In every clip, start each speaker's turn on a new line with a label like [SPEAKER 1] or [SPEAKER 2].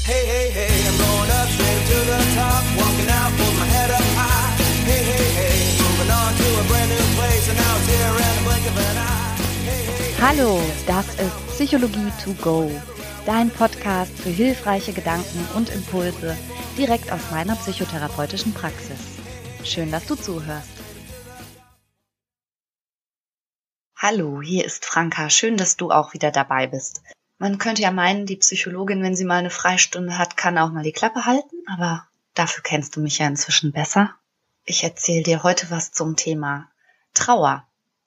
[SPEAKER 1] Hey, hey, hey, I'm going up straight to the top, walking out with my head up high. Hey, hey, hey, moving on to a brand new place, and now it's here in the blink of an eye. Hey, hey, hey.
[SPEAKER 2] Hallo, das ist Psychologie to go, dein Podcast für hilfreiche Gedanken und Impulse direkt aus meiner psychotherapeutischen Praxis. Schön, dass du zuhörst. Hallo, hier ist Franka. Schön, dass du auch wieder dabei bist. Man könnte ja meinen, die Psychologin, wenn sie mal eine Freistunde hat, kann auch mal die Klappe halten, aber dafür kennst du mich ja inzwischen besser. Ich erzähle dir heute was zum Thema Trauer.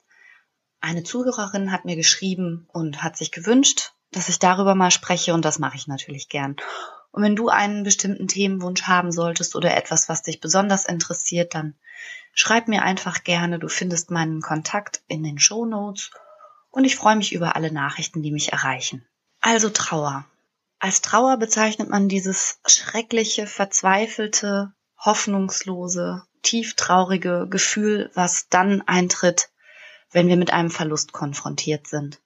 [SPEAKER 2] Eine Zuhörerin hat mir geschrieben und hat sich gewünscht, dass ich darüber mal spreche, und das mache ich natürlich gern. Und wenn du einen bestimmten Themenwunsch haben solltest oder etwas, was dich besonders interessiert, dann schreib mir einfach gerne. Du findest meinen Kontakt in den Shownotes und ich freue mich über alle Nachrichten, die mich erreichen. Also Trauer. Als Trauer bezeichnet man dieses schreckliche, verzweifelte, hoffnungslose, tieftraurige Gefühl, was dann eintritt, wenn wir mit einem Verlust konfrontiert sind.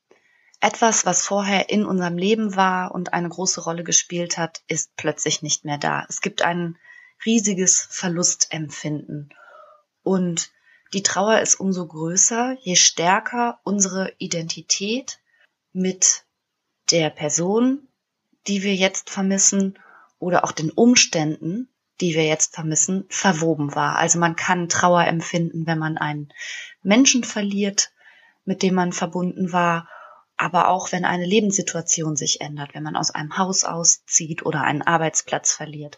[SPEAKER 2] Etwas, was vorher in unserem Leben war und eine große Rolle gespielt hat, ist plötzlich nicht mehr da. Es gibt ein riesiges Verlustempfinden. Und die Trauer ist umso größer, je stärker unsere Identität mit der Person, die wir jetzt vermissen, oder auch den Umständen, die wir jetzt vermissen, verwoben war. Also man kann Trauer empfinden, wenn man einen Menschen verliert, mit dem man verbunden war, aber auch wenn eine Lebenssituation sich ändert, wenn man aus einem Haus auszieht oder einen Arbeitsplatz verliert.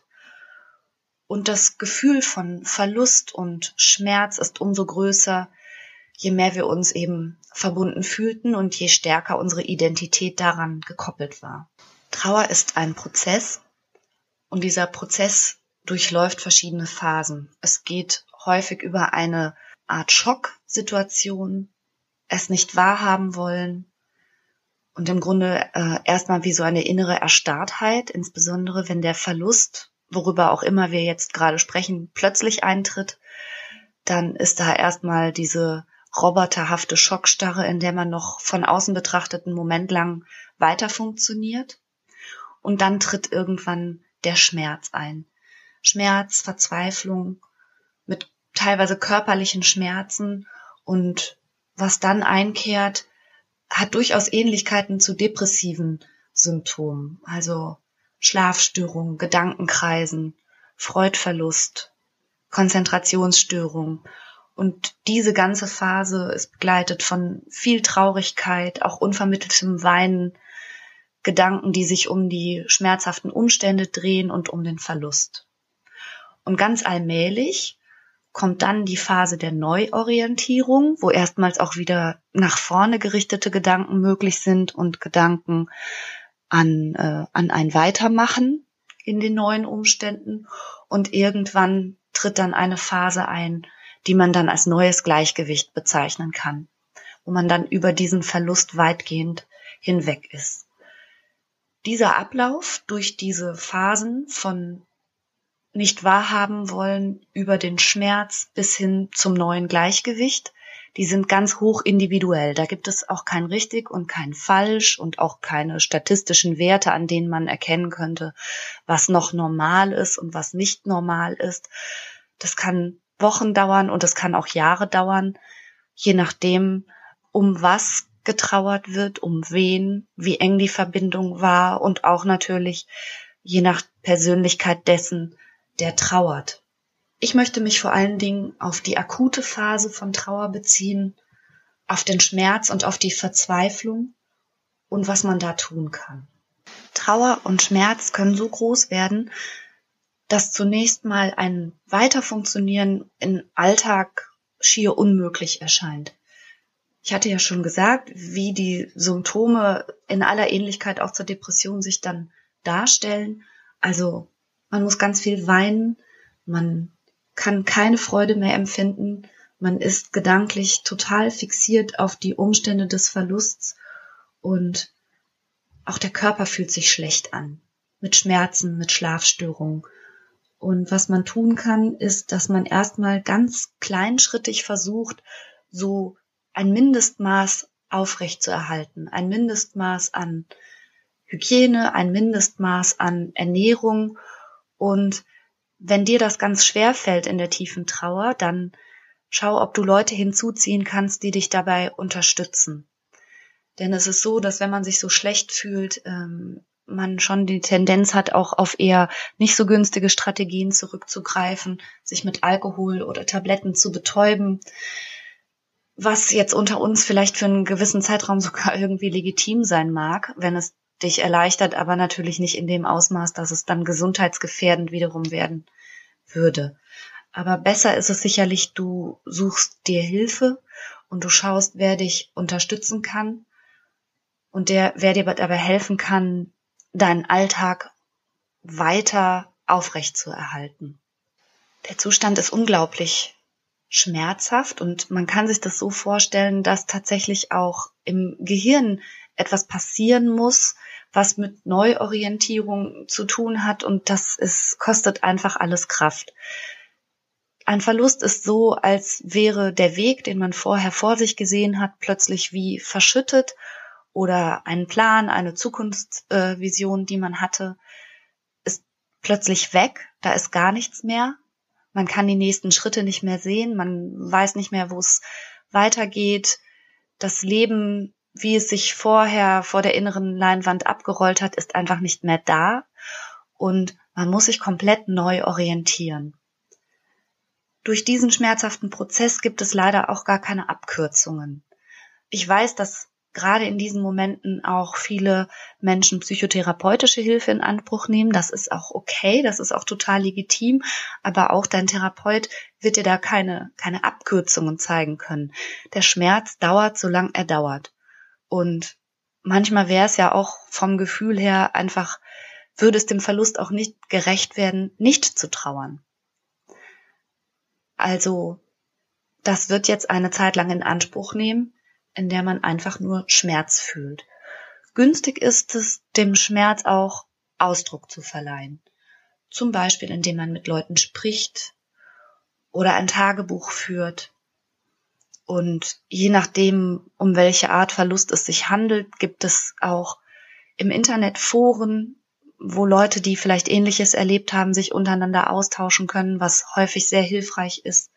[SPEAKER 2] Und das Gefühl von Verlust und Schmerz ist umso größer, je mehr wir uns eben verbunden fühlten und je stärker unsere Identität daran gekoppelt war. Trauer ist ein Prozess und dieser Prozess durchläuft verschiedene Phasen. Es geht häufig über eine Art Schocksituation, es nicht wahrhaben wollen und im Grunde erstmal wie so eine innere Erstarrtheit, insbesondere wenn der Verlust, worüber auch immer wir jetzt gerade sprechen, plötzlich eintritt, dann ist da erstmal diese roboterhafte Schockstarre, in der man noch von außen betrachtet einen Moment lang weiter funktioniert. Und dann tritt irgendwann der Schmerz ein. Schmerz, Verzweiflung mit teilweise körperlichen Schmerzen, und was dann einkehrt, hat durchaus Ähnlichkeiten zu depressiven Symptomen, also Schlafstörungen, Gedankenkreisen, Freudverlust, Konzentrationsstörung. Und diese ganze Phase ist begleitet von viel Traurigkeit, auch unvermitteltem Weinen, Gedanken, die sich um die schmerzhaften Umstände drehen und um den Verlust. Und ganz allmählich kommt dann die Phase der Neuorientierung, wo erstmals auch wieder nach vorne gerichtete Gedanken möglich sind und Gedanken an ein Weitermachen in den neuen Umständen. Und irgendwann tritt dann eine Phase ein, die man dann als neues Gleichgewicht bezeichnen kann, wo man dann über diesen Verlust weitgehend hinweg ist. Dieser Ablauf durch diese Phasen von nicht wahrhaben wollen über den Schmerz bis hin zum neuen Gleichgewicht, die sind ganz hoch individuell. Da gibt es auch kein richtig und kein falsch und auch keine statistischen Werte, an denen man erkennen könnte, was noch normal ist und was nicht normal ist. Das kann Wochen dauern und es kann auch Jahre dauern, je nachdem, um was getrauert wird, um wen, wie eng die Verbindung war und auch natürlich je nach Persönlichkeit dessen, der trauert. Ich möchte mich vor allen Dingen auf die akute Phase von Trauer beziehen, auf den Schmerz und auf die Verzweiflung und was man da tun kann. Trauer und Schmerz können so groß werden, dass zunächst mal ein Weiterfunktionieren im Alltag schier unmöglich erscheint. Ich hatte ja schon gesagt, wie die Symptome in aller Ähnlichkeit auch zur Depression sich dann darstellen. Also man muss ganz viel weinen, man kann keine Freude mehr empfinden, man ist gedanklich total fixiert auf die Umstände des Verlusts und auch der Körper fühlt sich schlecht an, mit Schmerzen, mit Schlafstörungen. Und was man tun kann, ist, dass man erstmal ganz kleinschrittig versucht, so ein Mindestmaß aufrechtzuerhalten, ein Mindestmaß an Hygiene, ein Mindestmaß an Ernährung. Und wenn dir das ganz schwer fällt in der tiefen Trauer, dann schau, ob du Leute hinzuziehen kannst, die dich dabei unterstützen. Denn es ist so, dass wenn man sich so schlecht fühlt, man schon die Tendenz hat, auch auf eher nicht so günstige Strategien zurückzugreifen, sich mit Alkohol oder Tabletten zu betäuben, was jetzt unter uns vielleicht für einen gewissen Zeitraum sogar irgendwie legitim sein mag, wenn es dich erleichtert, aber natürlich nicht in dem Ausmaß, dass es dann gesundheitsgefährdend wiederum werden würde. Aber besser ist es sicherlich, du suchst dir Hilfe und du schaust, wer dich unterstützen kann und wer dir dabei helfen kann, deinen Alltag weiter aufrechtzuerhalten. Der Zustand ist unglaublich schmerzhaft und man kann sich das so vorstellen, dass tatsächlich auch im Gehirn etwas passieren muss, was mit Neuorientierung zu tun hat, und kostet einfach alles Kraft. Ein Verlust ist so, als wäre der Weg, den man vorher vor sich gesehen hat, plötzlich wie verschüttet, oder ein Plan, eine Zukunftsvision, die man hatte, ist plötzlich weg, da ist gar nichts mehr. Man kann die nächsten Schritte nicht mehr sehen, man weiß nicht mehr, wo es weitergeht. Das Leben, wie es sich vorher vor der inneren Leinwand abgerollt hat, ist einfach nicht mehr da und man muss sich komplett neu orientieren. Durch diesen schmerzhaften Prozess gibt es leider auch gar keine Abkürzungen. Ich weiß, dass gerade in diesen Momenten auch viele Menschen psychotherapeutische Hilfe in Anspruch nehmen. Das ist auch okay, das ist auch total legitim, aber auch dein Therapeut wird dir da keine Abkürzungen zeigen können. Der Schmerz dauert, solange er dauert. Und manchmal wäre es ja auch vom Gefühl her einfach, würde es dem Verlust auch nicht gerecht werden, nicht zu trauern. Also, das wird jetzt eine Zeit lang in Anspruch nehmen, in der man einfach nur Schmerz fühlt. Günstig ist es, dem Schmerz auch Ausdruck zu verleihen. Zum Beispiel, indem man mit Leuten spricht oder ein Tagebuch führt. Und je nachdem, um welche Art Verlust es sich handelt, gibt es auch im Internet Foren, wo Leute, die vielleicht Ähnliches erlebt haben, sich untereinander austauschen können, was häufig sehr hilfreich ist.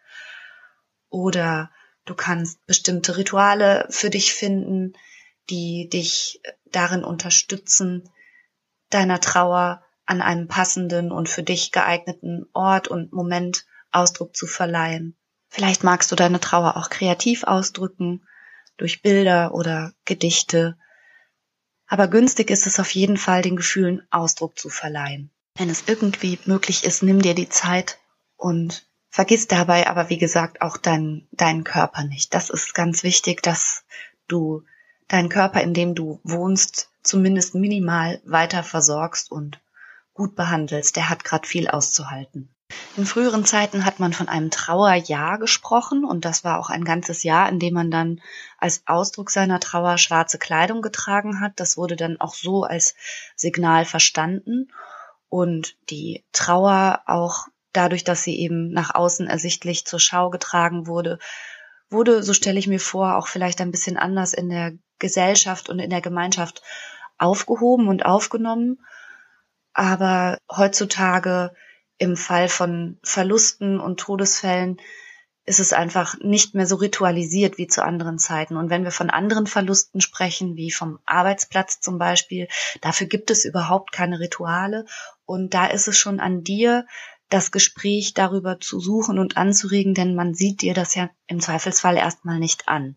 [SPEAKER 2] Oder du kannst bestimmte Rituale für dich finden, die dich darin unterstützen, deiner Trauer an einem passenden und für dich geeigneten Ort und Moment Ausdruck zu verleihen. Vielleicht magst du deine Trauer auch kreativ ausdrücken, durch Bilder oder Gedichte. Aber günstig ist es auf jeden Fall, den Gefühlen Ausdruck zu verleihen. Wenn es irgendwie möglich ist, nimm dir die Zeit und vergiss dabei aber, wie gesagt, auch deinen Körper nicht. Das ist ganz wichtig, dass du deinen Körper, in dem du wohnst, zumindest minimal weiter versorgst und gut behandelst. Der hat gerade viel auszuhalten. In früheren Zeiten hat man von einem Trauerjahr gesprochen und das war auch ein ganzes Jahr, in dem man dann als Ausdruck seiner Trauer schwarze Kleidung getragen hat. Das wurde dann auch so als Signal verstanden und die Trauer auch dadurch, dass sie eben nach außen ersichtlich zur Schau getragen wurde, so stelle ich mir vor, auch vielleicht ein bisschen anders in der Gesellschaft und in der Gemeinschaft aufgehoben und aufgenommen. Aber heutzutage im Fall von Verlusten und Todesfällen ist es einfach nicht mehr so ritualisiert wie zu anderen Zeiten. Und wenn wir von anderen Verlusten sprechen, wie vom Arbeitsplatz zum Beispiel, dafür gibt es überhaupt keine Rituale. Und da ist es schon an dir, das Gespräch darüber zu suchen und anzuregen, denn man sieht dir das ja im Zweifelsfall erstmal nicht an.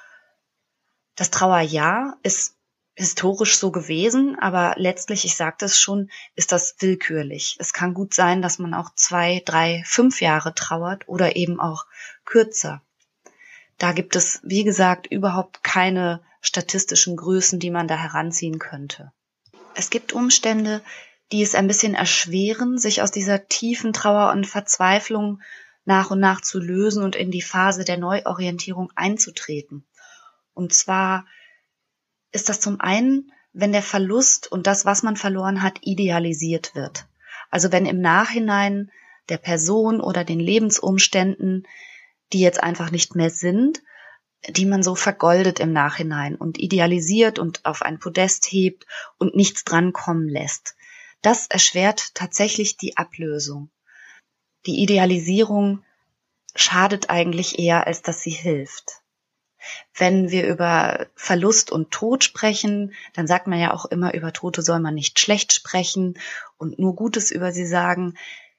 [SPEAKER 2] Das Trauerjahr ist historisch so gewesen, aber letztlich, ich sagte es schon, ist das willkürlich. Es kann gut sein, dass man auch 2, 3, 5 Jahre trauert oder eben auch kürzer. Da gibt es, wie gesagt, überhaupt keine statistischen Größen, die man da heranziehen könnte. Es gibt Umstände, die es ein bisschen erschweren, sich aus dieser tiefen Trauer und Verzweiflung nach und nach zu lösen und in die Phase der Neuorientierung einzutreten. Und zwar ist das zum einen, wenn der Verlust und das, was man verloren hat, idealisiert wird. Also wenn im Nachhinein der Person oder den Lebensumständen, die jetzt einfach nicht mehr sind, die man so vergoldet im Nachhinein und idealisiert und auf ein Podest hebt und nichts drankommen lässt. Das erschwert tatsächlich die Ablösung. Die Idealisierung schadet eigentlich eher, als dass sie hilft. Wenn wir über Verlust und Tod sprechen, dann sagt man ja auch immer, über Tote soll man nicht schlecht sprechen und nur Gutes über sie sagen.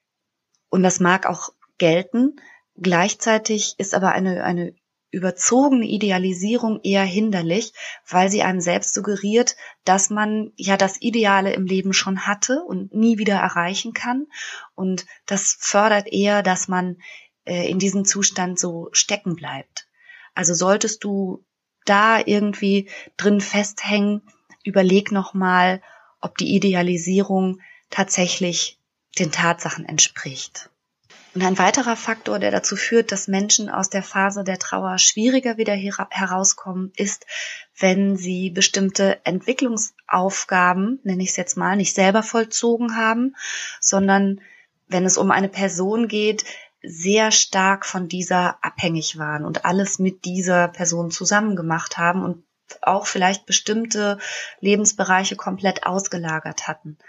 [SPEAKER 2] Und das mag auch gelten. Gleichzeitig ist aber eine überzogene Idealisierung eher hinderlich, weil sie einem selbst suggeriert, dass man ja das Ideale im Leben schon hatte und nie wieder erreichen kann. Und das fördert eher, dass man in diesem Zustand so stecken bleibt. Also solltest du da irgendwie drin festhängen, überleg nochmal, ob die Idealisierung tatsächlich den Tatsachen entspricht. Und ein weiterer Faktor, der dazu führt, dass Menschen aus der Phase der Trauer schwieriger wieder herauskommen, ist, wenn sie bestimmte Entwicklungsaufgaben, nenne ich es jetzt mal, nicht selber vollzogen haben, sondern wenn es um eine Person geht, sehr stark von dieser abhängig waren und alles mit dieser Person zusammen gemacht haben und auch vielleicht bestimmte Lebensbereiche komplett ausgelagert hatten.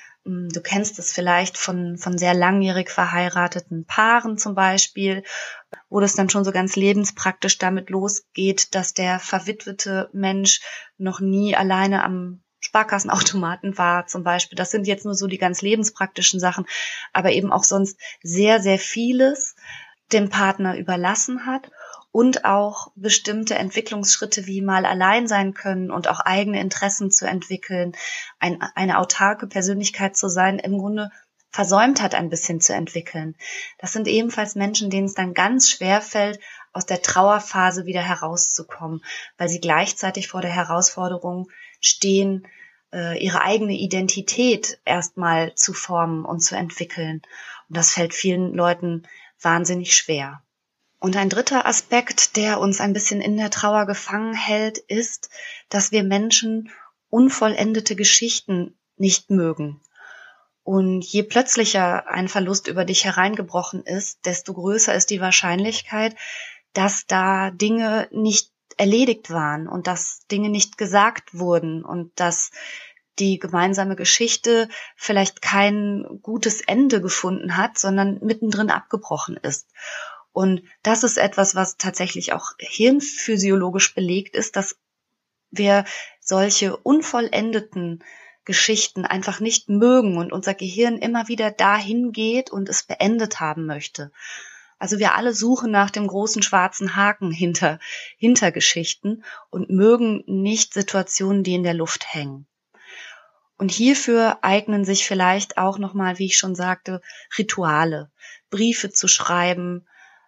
[SPEAKER 2] Du kennst es vielleicht von sehr langjährig verheirateten Paaren zum Beispiel, wo das dann schon so ganz lebenspraktisch damit losgeht, dass der verwitwete Mensch noch nie alleine am Sparkassenautomaten war zum Beispiel. Das sind jetzt nur so die ganz lebenspraktischen Sachen, aber eben auch sonst sehr, sehr vieles dem Partner überlassen hat und auch bestimmte Entwicklungsschritte wie mal allein sein können und auch eigene Interessen zu entwickeln, eine autarke Persönlichkeit zu sein, im Grunde versäumt hat, ein bisschen zu entwickeln. Das sind ebenfalls Menschen, denen es dann ganz schwer fällt, aus der Trauerphase wieder herauszukommen, weil sie gleichzeitig vor der Herausforderung stehen, ihre eigene Identität erstmal zu formen und zu entwickeln. Und das fällt vielen Leuten wahnsinnig schwer. Und ein dritter Aspekt, der uns ein bisschen in der Trauer gefangen hält, ist, dass wir Menschen unvollendete Geschichten nicht mögen. Und je plötzlicher ein Verlust über dich hereingebrochen ist, desto größer ist die Wahrscheinlichkeit, dass da Dinge nicht erledigt waren und dass Dinge nicht gesagt wurden und dass die gemeinsame Geschichte vielleicht kein gutes Ende gefunden hat, sondern mittendrin abgebrochen ist. Und das ist etwas, was tatsächlich auch hirnphysiologisch belegt ist, dass wir solche unvollendeten Geschichten einfach nicht mögen und unser Gehirn immer wieder dahin geht und es beendet haben möchte. Also wir alle suchen nach dem großen schwarzen Haken hinter Geschichten und mögen nicht Situationen, die in der Luft hängen. Und hierfür eignen sich vielleicht auch nochmal, wie ich schon sagte, Rituale, Briefe zu schreiben,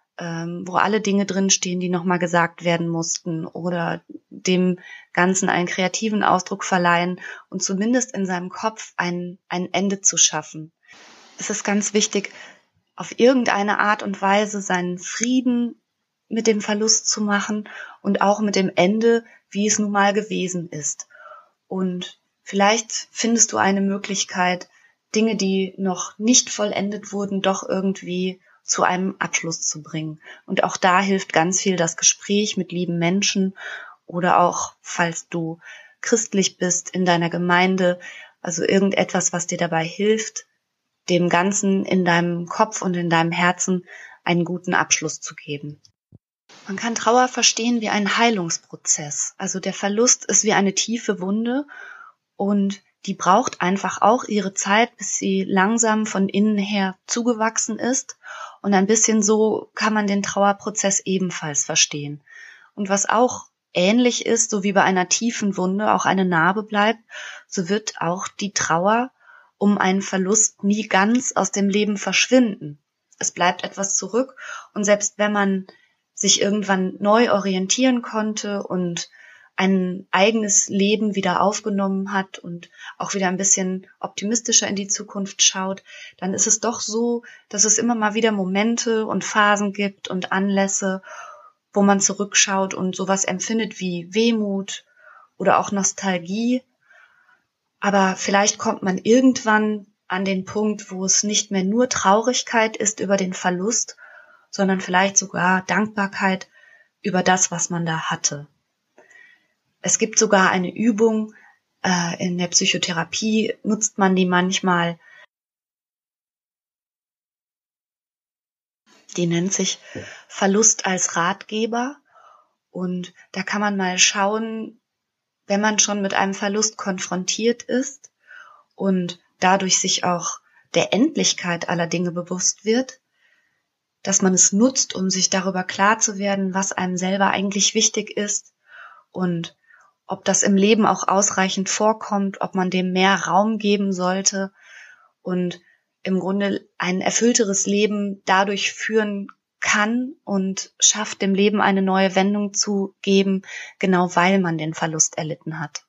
[SPEAKER 2] wo alle Dinge drinstehen, die nochmal gesagt werden mussten oder dem Ganzen einen kreativen Ausdruck verleihen und zumindest in seinem Kopf ein Ende zu schaffen. Es ist ganz wichtig, auf irgendeine Art und Weise seinen Frieden mit dem Verlust zu machen und auch mit dem Ende, wie es nun mal gewesen ist. Und vielleicht findest du eine Möglichkeit, Dinge, die noch nicht vollendet wurden, doch irgendwie zu einem Abschluss zu bringen. Und auch da hilft ganz viel das Gespräch mit lieben Menschen oder auch, falls du christlich bist, in deiner Gemeinde, also irgendetwas, was dir dabei hilft, dem Ganzen in deinem Kopf und in deinem Herzen einen guten Abschluss zu geben. Man kann Trauer verstehen wie einen Heilungsprozess. Also der Verlust ist wie eine tiefe Wunde und die braucht einfach auch ihre Zeit, bis sie langsam von innen her zugewachsen ist. Und ein bisschen so kann man den Trauerprozess ebenfalls verstehen. Und was auch ähnlich ist, so wie bei einer tiefen Wunde auch eine Narbe bleibt, so wird auch die Trauer um einen Verlust nie ganz aus dem Leben verschwinden. Es bleibt etwas zurück und selbst wenn man sich irgendwann neu orientieren konnte und ein eigenes Leben wieder aufgenommen hat und auch wieder ein bisschen optimistischer in die Zukunft schaut, dann ist es doch so, dass es immer mal wieder Momente und Phasen gibt und Anlässe, wo man zurückschaut und sowas empfindet wie Wehmut oder auch Nostalgie. Aber vielleicht kommt man irgendwann an den Punkt, wo es nicht mehr nur Traurigkeit ist über den Verlust, sondern vielleicht sogar Dankbarkeit, über das, was man da hatte. Es gibt sogar eine Übung, in der Psychotherapie nutzt man die manchmal, die nennt sich Verlust als Ratgeber. Und da kann man mal schauen, wenn man schon mit einem Verlust konfrontiert ist und dadurch sich auch der Endlichkeit aller Dinge bewusst wird, dass man es nutzt, um sich darüber klar zu werden, was einem selber eigentlich wichtig ist und ob das im Leben auch ausreichend vorkommt, ob man dem mehr Raum geben sollte und im Grunde ein erfüllteres Leben dadurch führen kann und schafft, dem Leben eine neue Wendung zu geben, genau weil man den Verlust erlitten hat.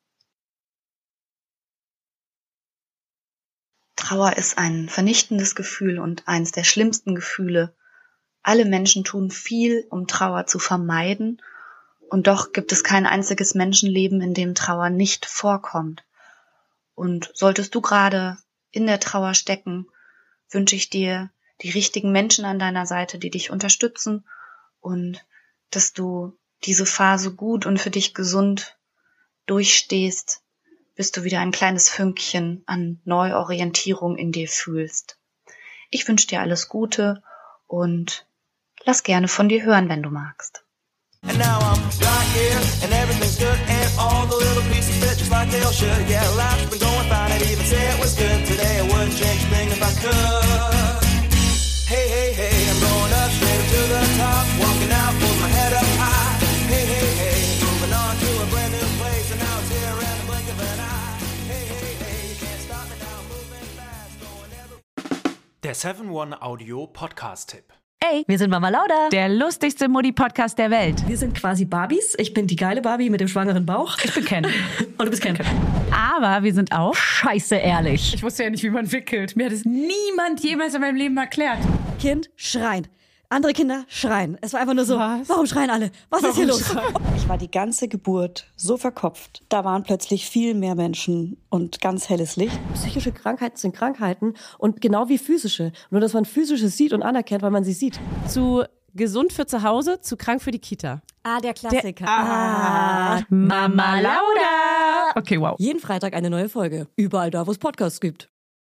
[SPEAKER 2] Trauer ist ein vernichtendes Gefühl und eines der schlimmsten Gefühle. Alle Menschen tun viel, um Trauer zu vermeiden, und doch gibt es kein einziges Menschenleben, in dem Trauer nicht vorkommt. Und solltest du gerade in der Trauer stecken, wünsche ich dir die richtigen Menschen an deiner Seite, die dich unterstützen und dass du diese Phase gut und für dich gesund durchstehst, bis du wieder ein kleines Fünkchen an Neuorientierung in dir fühlst. Ich wünsche dir alles Gute und lass gerne von dir hören, wenn du magst.
[SPEAKER 1] And now I'm right here, and everything's good, and all the little pieces fit just like they all should. Yeah, life's been going fine, I'd even say it was good today. I wouldn't change a thing if I could. Hey, hey, hey, I'm going up straight to the top, walking out with my head up high. Hey, hey, hey, moving on to a brand new place, and now it's here in the blink of an eye. Hey, hey, hey, you can't stop me now, moving fast, going everywhere.
[SPEAKER 3] Der 7-One Audio Podcast-Tipp.
[SPEAKER 4] Ey, wir sind Mama Lauda, der lustigste Mutti-Podcast der Welt.
[SPEAKER 5] Wir sind quasi Barbies. Ich bin die geile Barbie mit dem schwangeren Bauch.
[SPEAKER 4] Ich bin Ken.
[SPEAKER 5] Und du bist Ken.
[SPEAKER 4] Aber wir sind auch scheiße ehrlich.
[SPEAKER 6] Ich wusste ja nicht, wie man wickelt. Mir hat es niemand jemals in meinem Leben erklärt.
[SPEAKER 5] Kind schreien. Andere Kinder schreien. Es war einfach nur so,
[SPEAKER 6] Was?
[SPEAKER 5] Warum schreien alle? Was ist hier los?
[SPEAKER 7] Ich war die ganze Geburt so verkopft. Da waren plötzlich viel mehr Menschen und ganz helles Licht.
[SPEAKER 8] Psychische Krankheiten sind Krankheiten und genau wie physische. Nur, dass man physische sieht und anerkennt, weil man sie sieht.
[SPEAKER 9] Zu gesund für zu Hause, zu krank für die Kita.
[SPEAKER 5] Ah, der Klassiker.
[SPEAKER 9] Mama Lauda. Okay, wow.
[SPEAKER 8] Jeden Freitag eine neue Folge. Überall da, wo es Podcasts gibt.